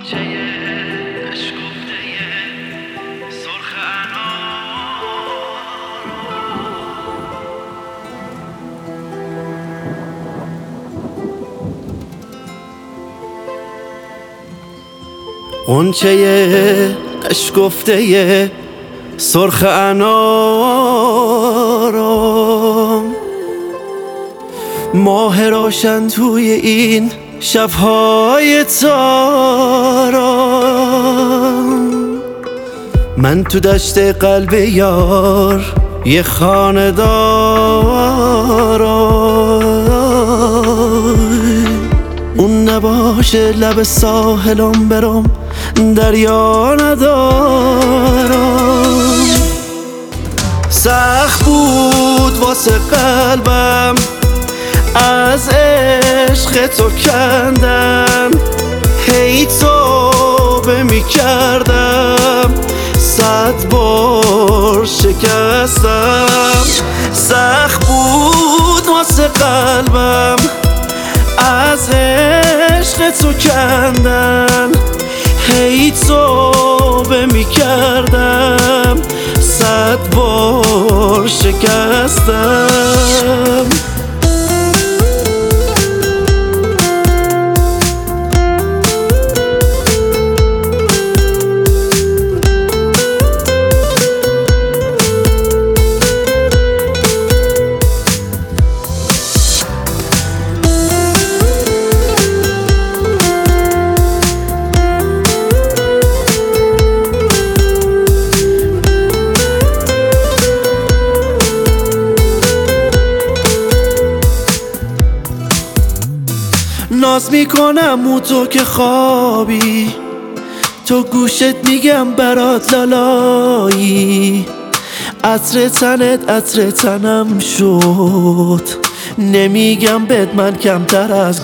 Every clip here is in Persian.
غنچه اشکفته سرخ انارم، ماه روشن توی این شب‌های تارم. من تو دشت قلب یار یه خانه دارم، اون نباشه لب ساحلم برم دریا ندارم. سخت بود واسه قلبم از عشق تو کندن، هی توبه می کردم 100 بار شکستم. سخت بود واسه قلبم از عشق تو کندن، هی توبه می کردم 100 بار شکستم. ناز میکنم او تو که خوابی، تو گوشت میگم برات لالایی. عطر تنت عطر تنم شد، نمیگم بهت من کمتر از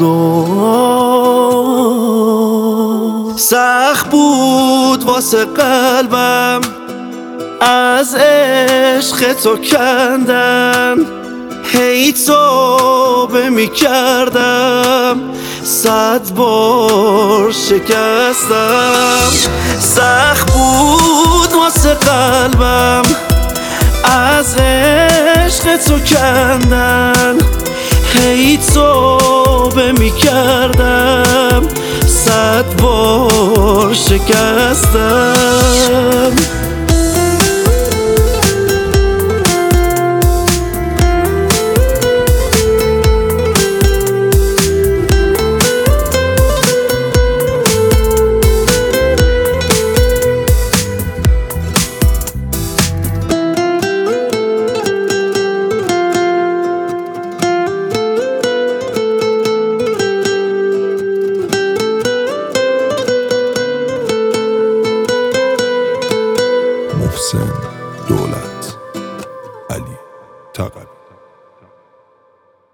گفت. سخت بود واسه قلبم از عشق تو کندن، هی توبه می کردم 100 بار شکستم. سخت بود واسه قلبم از عشق تو کندن، هی توبه می کردم 100 بار شکستم. محسن دولت علی تقوی.